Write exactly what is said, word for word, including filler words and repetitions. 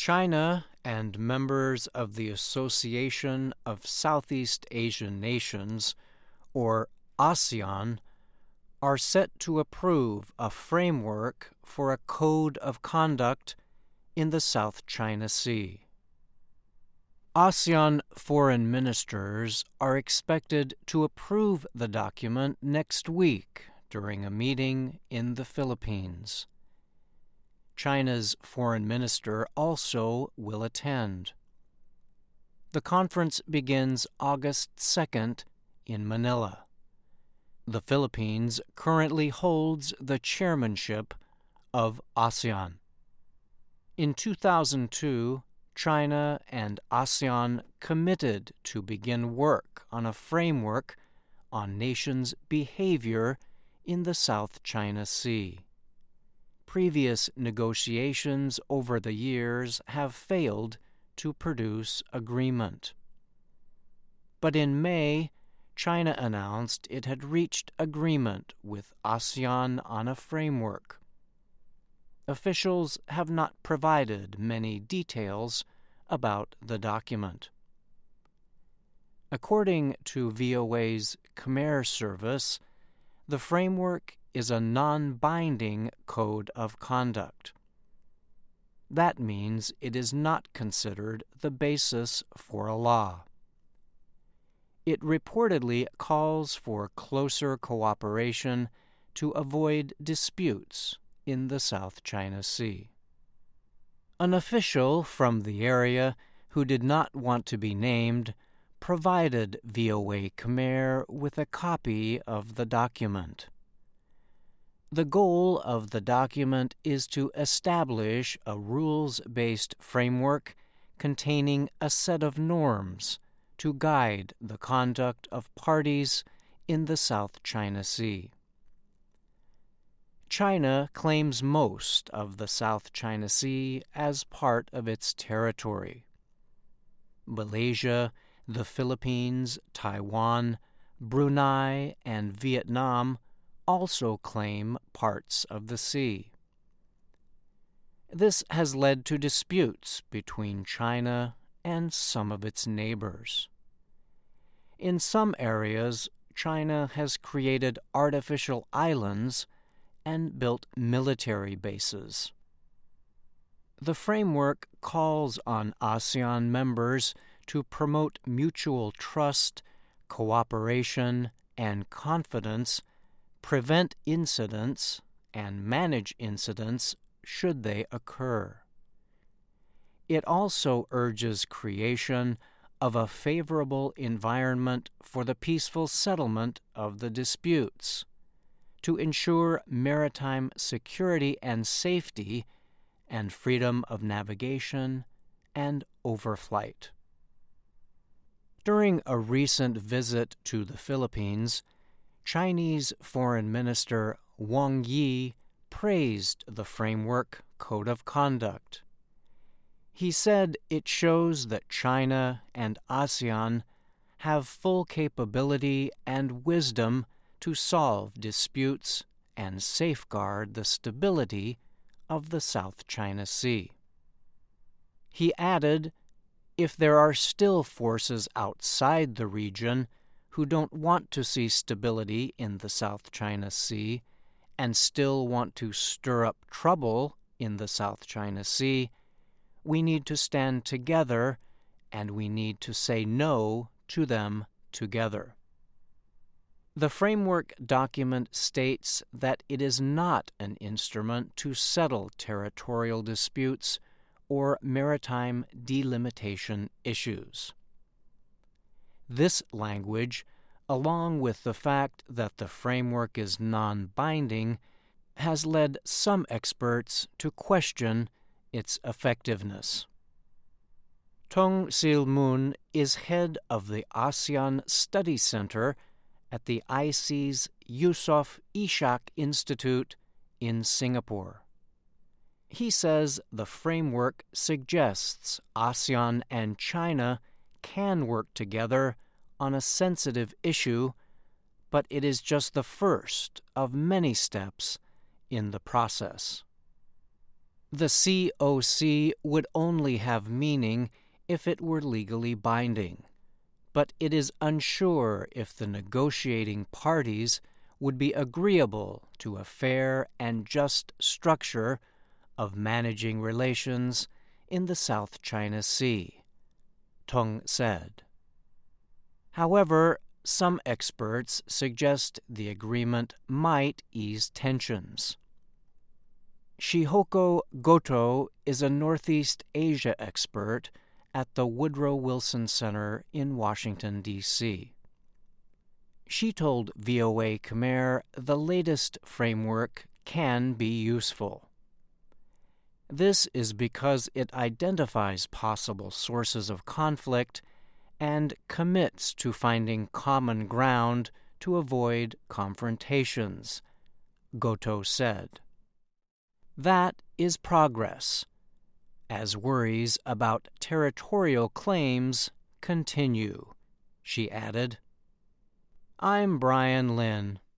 China and members of the Association of Southeast Asian Nations, or ASEAN, are set to approve a framework for a code of conduct in the South China Sea. ASEAN foreign ministers are expected to approve the document next week during a meeting in the Philippines. China's foreign minister also will attend. The conference begins August second in Manila. The Philippines currently holds the chairmanship of ASEAN. In two thousand two, China and ASEAN committed to begin work on a framework on nations' behavior in the South China Sea. Previous negotiations over the years have failed to produce agreement. But in May, China announced it had reached agreement with ASEAN on a framework. Officials have not provided many details about the document. According to V O A's Khmer service, the framework is a non-binding code of conduct. That means it is not considered the basis for a law. It reportedly calls for closer cooperation to avoid disputes in the South China Sea. An official from the area who did not want to be named provided V O A Khmer with a copy of the document. The goal of the document is to establish a rules-based framework containing a set of norms to guide the conduct of parties in the South China Sea. China claims most of the South China Sea as part of its territory. Malaysia, the Philippines, Taiwan, Brunei, and Vietnam also claim parts of the sea. This has led to disputes between China and some of its neighbors. In some areas, China has created artificial islands and built military bases. The framework calls on ASEAN members to promote mutual trust, cooperation, and confidence, prevent incidents, and manage incidents should they occur. It also urges creation of a favorable environment for the peaceful settlement of the disputes, to ensure maritime security and safety and freedom of navigation and overflight. During a recent visit to the Philippines, Chinese Foreign Minister Wang Yi praised the framework code of conduct. He said it shows that China and ASEAN have full capability and wisdom to solve disputes and safeguard the stability of the South China Sea. He added, if there are still forces outside the region who don't want to see stability in the South China Sea and still want to stir up trouble in the South China Sea, we need to stand together and we need to say no to them together. The framework document states that it is not an instrument to settle territorial disputes or maritime delimitation issues. This language, along with the fact that the framework is non-binding, has led some experts to question its effectiveness. Tong Sil-moon is head of the ASEAN Study Center at the I C's Yusof Ishak Institute in Singapore. He says the framework suggests ASEAN and China can work together on a sensitive issue, but it is just the first of many steps in the process. The C O C would only have meaning if it were legally binding, but it is unsure if the negotiating parties would be agreeable to a fair and just structure of managing relations in the South China Sea, Tong said. However, some experts suggest the agreement might ease tensions. Shihoko Goto is a Northeast Asia expert at the Woodrow Wilson Center in Washington, D C She told V O A Khmer the latest framework can be useful. This is because it identifies possible sources of conflict and commits to finding common ground to avoid confrontations, Goto said. That is progress, as worries about territorial claims continue, she added. I'm Brian Lynn.